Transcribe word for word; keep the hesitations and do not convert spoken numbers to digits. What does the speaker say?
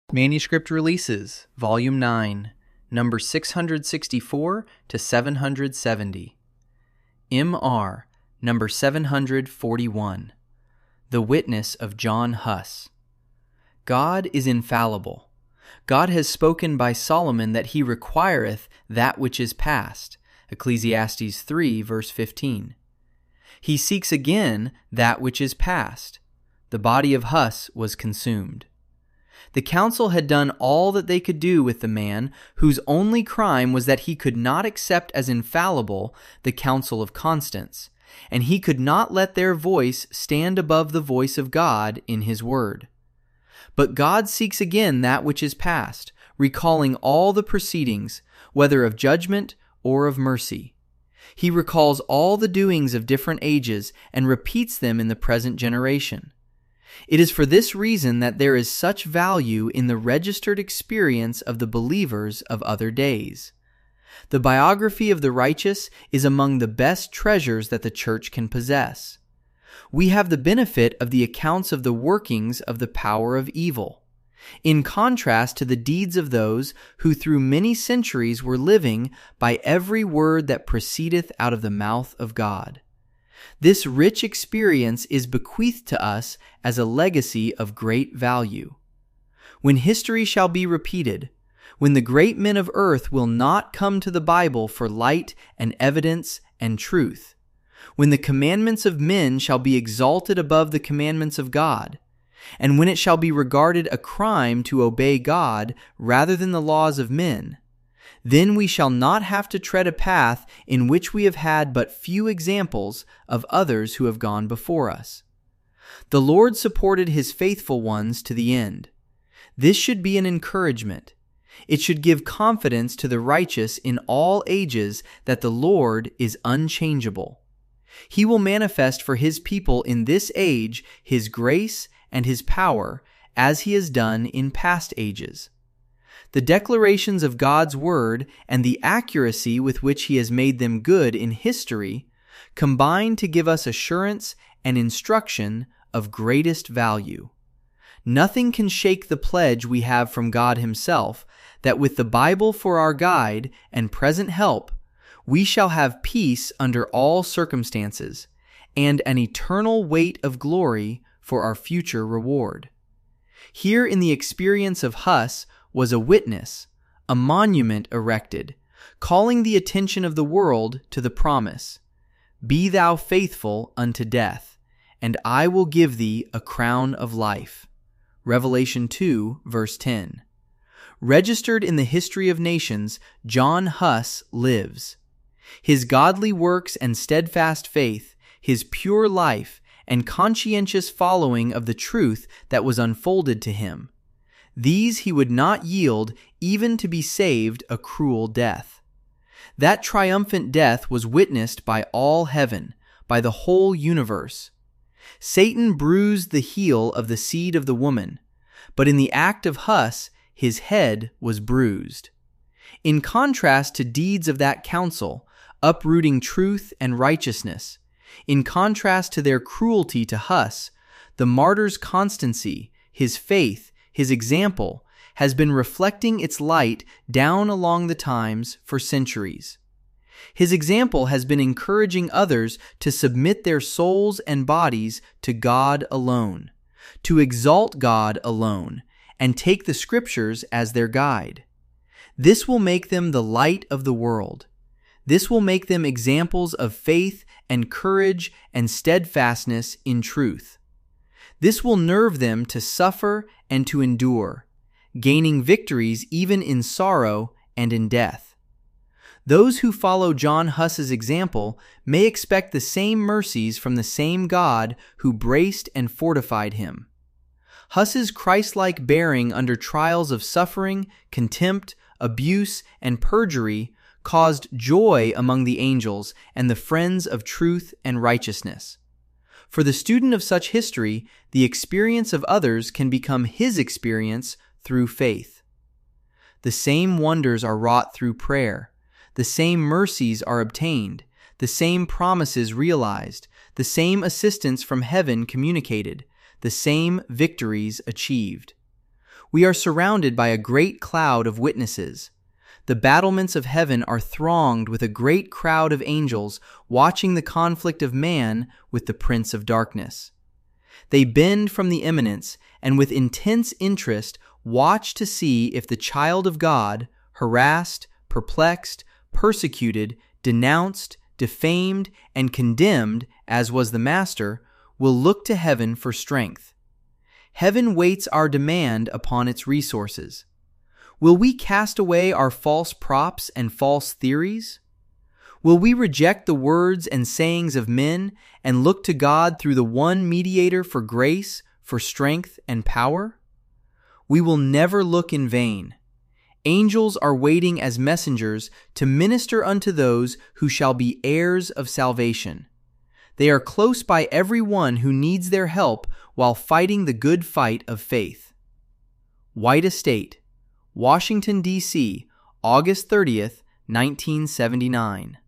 Manuscript Releases, Volume nine, number six hundred sixty-four to seven hundred seventy. M R, number seven hundred forty-one. The Witness of John Huss. God is infallible. God has spoken by Solomon that he requireth that which is past. Ecclesiastes three, verse fifteen. He seeks again that which is past. The body of Huss was consumed. The council had done all that they could do with the man whose only crime was that he could not accept as infallible the Council of Constance, and he could not let their voice stand above the voice of God in his word. But God seeks again that which is past, recalling all the proceedings, whether of judgment or of mercy. He recalls all the doings of different ages and repeats them in the present generation. It is for this reason that there is such value in the registered experience of the believers of other days. The biography of the righteous is among the best treasures that the church can possess. We have the benefit of the accounts of the workings of the power of evil, in contrast to the deeds of those who through many centuries were living by every word that proceedeth out of the mouth of God. This rich experience is bequeathed to us as a legacy of great value. When history shall be repeated, when the great men of earth will not come to the Bible for light and evidence and truth, when the commandments of men shall be exalted above the commandments of God, and when it shall be regarded a crime to obey God rather than the laws of men, then we shall not have to tread a path in which we have had but few examples of others who have gone before us. The Lord supported his faithful ones to the end. This should be an encouragement. It should give confidence to the righteous in all ages that the Lord is unchangeable. He will manifest for his people in this age his grace and his power, as he has done in past ages. The declarations of God's word and the accuracy with which he has made them good in history combine to give us assurance and instruction of greatest value. Nothing can shake the pledge we have from God himself that with the Bible for our guide and present help, we shall have peace under all circumstances and an eternal weight of glory for our future reward. Here in the experience of Huss was a witness, a monument erected, calling the attention of the world to the promise, "Be thou faithful unto death, and I will give thee a crown of life." Revelation two, verse ten. Registered in the history of nations, John Huss lives. His godly works and steadfast faith, his pure life, and conscientious following of the truth that was unfolded to him, these he would not yield even to be saved a cruel death. That triumphant death was witnessed by all heaven, by the whole universe. Satan bruised the heel of the seed of the woman, but in the act of Huss, his head was bruised. In contrast to deeds of that council, uprooting truth and righteousness, in contrast to their cruelty to Huss, the martyr's constancy, his faith, his example, has been reflecting its light down along the times for centuries. His example has been encouraging others to submit their souls and bodies to God alone, to exalt God alone, and take the Scriptures as their guide. This will make them the light of the world. This will make them examples of faith and courage and steadfastness in truth. This will nerve them to suffer and to endure, gaining victories even in sorrow and in death. Those who follow John Huss's example may expect the same mercies from the same God who braced and fortified him. Huss's Christ-like bearing under trials of suffering, contempt, abuse, and perjury caused joy among the angels and the friends of truth and righteousness. For the student of such history, the experience of others can become his experience through faith. The same wonders are wrought through prayer. The same mercies are obtained. The same promises realized. The same assistance from heaven communicated. The same victories achieved. We are surrounded by a great cloud of witnesses. The battlements of heaven are thronged with a great crowd of angels watching the conflict of man with the prince of darkness. They bend from the eminence and with intense interest watch to see if the child of God, harassed, perplexed, persecuted, denounced, defamed, and condemned, as was the Master, will look to heaven for strength. Heaven waits our demand upon its resources. Will we cast away our false props and false theories? Will we reject the words and sayings of men and look to God through the one mediator for grace, for strength, and power? We will never look in vain. Angels are waiting as messengers to minister unto those who shall be heirs of salvation. They are close by every one who needs their help while fighting the good fight of faith. White Estate, Washington, D C, August thirtieth, nineteen seventy-nine.